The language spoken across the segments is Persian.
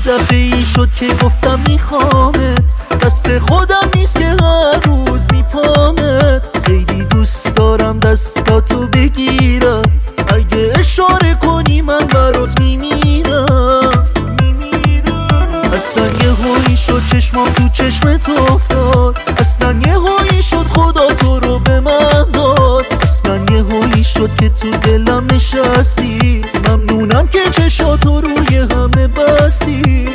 دفعه‌ای شد که گفتم میخوامت، دست خودم نیست که هر روز میپامت. خیلی دوست دارم دستاتو بگیرم، اگه اشاره کنی من برات میمیرم. اصلا یه هایی شد چشمام تو چشمت افتاد، اصلا یه هایی شد خدا تو رو به من داد. اصلا یه هایی شد که تو دلم نشستی، ممنونم که چشاتو روی همه بستی.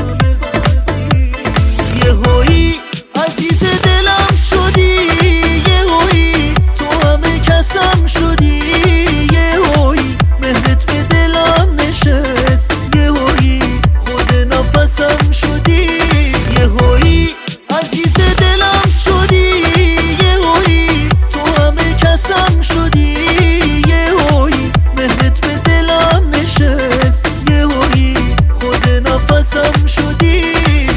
یه هایی عزیز دلم شدی، یه هایی تو همه کسم شدی، یه هایی مهرت به دلم نشست، یه هایی خود نفسم شدی. یه هایی عزیز دلم شدی، یه هایی تو همه کسم شدی، یه هایی مهرت به دلم نشست، یه هایی خود نفسم شدی.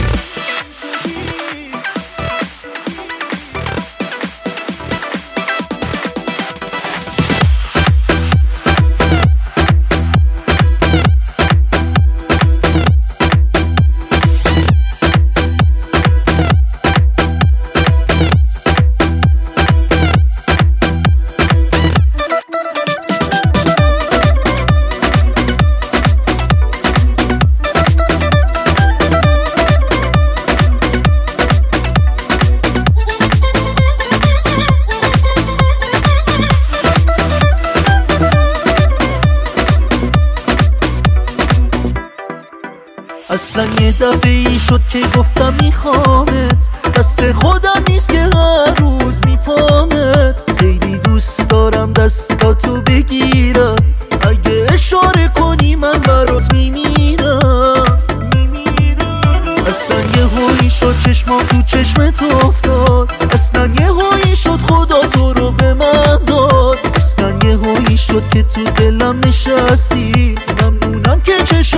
اصلا یه دفعه‌ای شد که گفتم میخوامت، دست خودم نیست که هر روز میپامت. خیلی دوست دارم دستاتو بگیرم، اگه اشاره کنی من برات میمیرم. اصلا یه هایی شد چشمام تو چشمت افتاد، اصلا یه هایی شد خدا تو رو به من داد. اصلا یه هایی شد که تو دلم نشستی، ممنونم که